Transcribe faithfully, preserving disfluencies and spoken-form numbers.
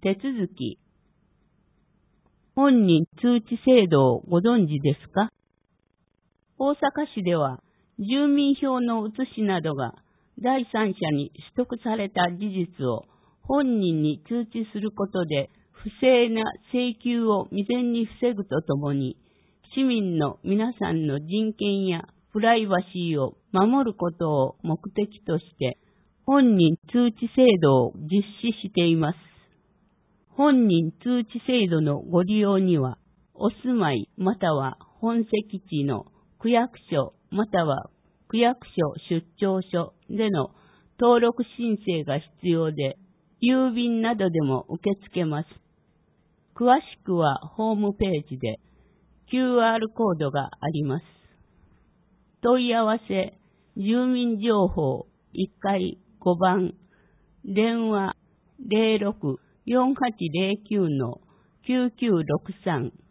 手続き。本人通知制度をご存知ですか？大阪市では、住民票の写しなどが第三者に取得された事実を本人に通知することで、不正な請求を未然に防ぐとともに、市民の皆さんの人権やプライバシーを守ることを目的として、本人通知制度を実施しています。本人通知制度のご利用には、お住まいまたは本籍地の区役所または区役所出張所での登録申請が必要で、郵便などでも受け付けます。詳しくはホームページで キューアール コードがあります。問い合わせ、住民情報いっかいごばん、電話 ゼロろく よんはちゼロきゅう のきゅうきゅうろくさん